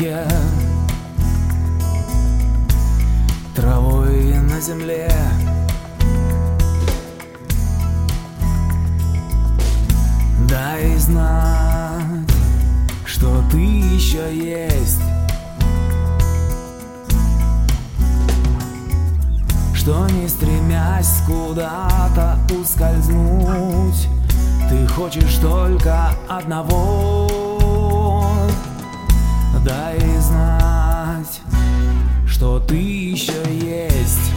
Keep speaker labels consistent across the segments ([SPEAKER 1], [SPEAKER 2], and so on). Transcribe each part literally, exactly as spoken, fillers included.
[SPEAKER 1] клетке, травой на земле. Дай знать, что ты еще есть, что не стремясь куда-то ускользнуть, ты хочешь только одного. Дай знать, что ты еще есть.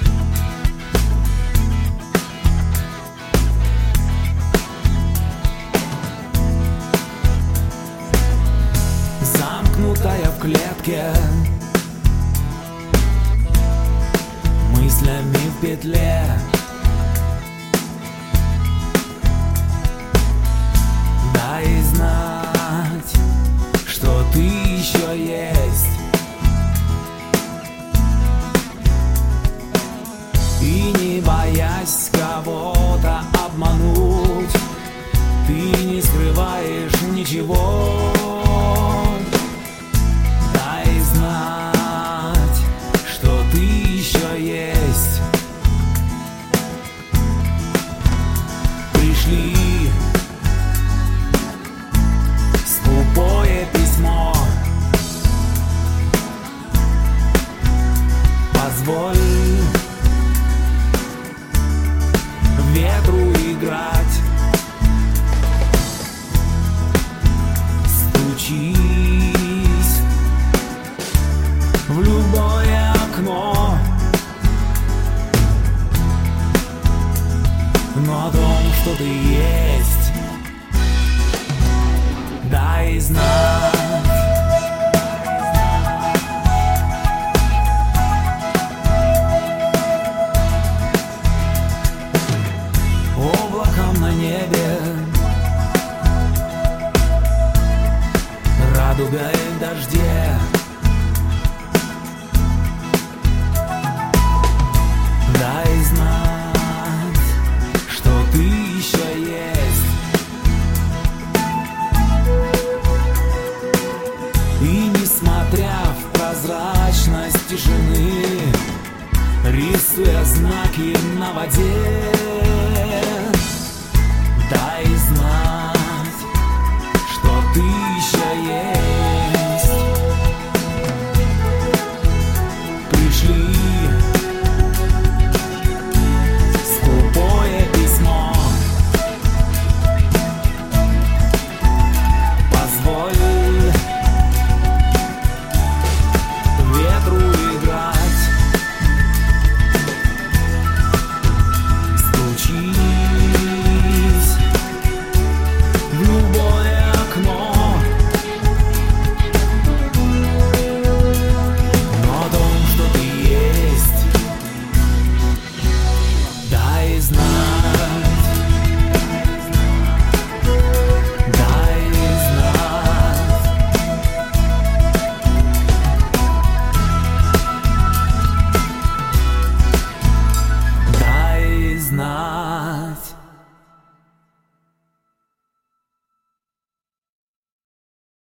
[SPEAKER 1] Замкнутая в клетке, мыслями в петле. Дай знать, что ты еще есть, и не боясь кого-то обмануть, ты не скрываешь ничего. Дай знать, что ты еще есть. Пришли скупое письмо, позволь ветру играть. Стучись в любое окно, но о том, что ты есть, дай знать. Облаком на небе, радугой в дожде. Дай знать, что ты еще есть, и несмотря в прозрачность тишины, рисуя знаки на воде, дай знать, что ты еще есть.